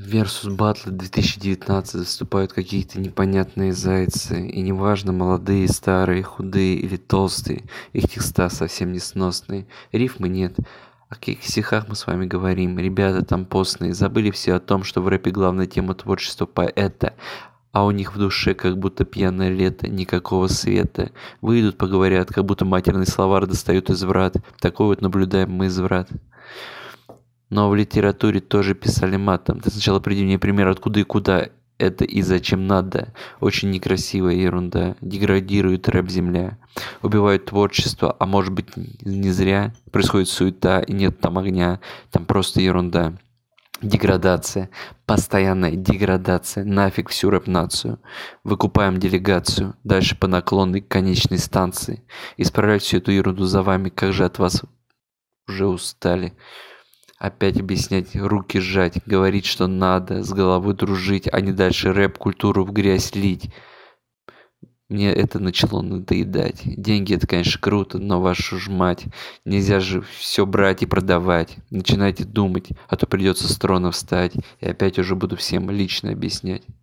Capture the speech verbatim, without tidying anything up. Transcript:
Versus батлы две тысячи девятнадцать выступают какие-то непонятные зайцы, и неважно, молодые, старые, худые или толстые, их текста совсем несносные, рифмы нет. О каких стихах мы с вами говорим? Ребята там постные, забыли все о том, что в рэпе главная тема творчества поэта, а у них в душе как будто пьяное лето, никакого света. Выйдут, поговорят, как будто матерный словарь достают из врат. Такой вот наблюдаем мы изврат. Но в литературе тоже писали матом. Ты сначала приди мне пример, откуда и куда это и зачем надо. Очень некрасивая ерунда. Деградирует рэп-земля. Убивают творчество, а может быть не зря. Происходит суета, и нет там огня. Там просто ерунда. Деградация. Постоянная деградация. Нафиг всю рэп-нацию. Выкупаем делегацию. Дальше по наклонной к конечной станции. Исправлять всю эту ерунду за вами. Как же от вас уже устали. Опять объяснять, руки сжать, говорить, что надо, с головой дружить, а не дальше рэп-культуру в грязь лить. Мне это начало надоедать. Деньги — это, конечно, круто, но вашу ж мать, нельзя же все брать и продавать. Начинайте думать, а то придется с трона встать, и опять уже буду всем лично объяснять.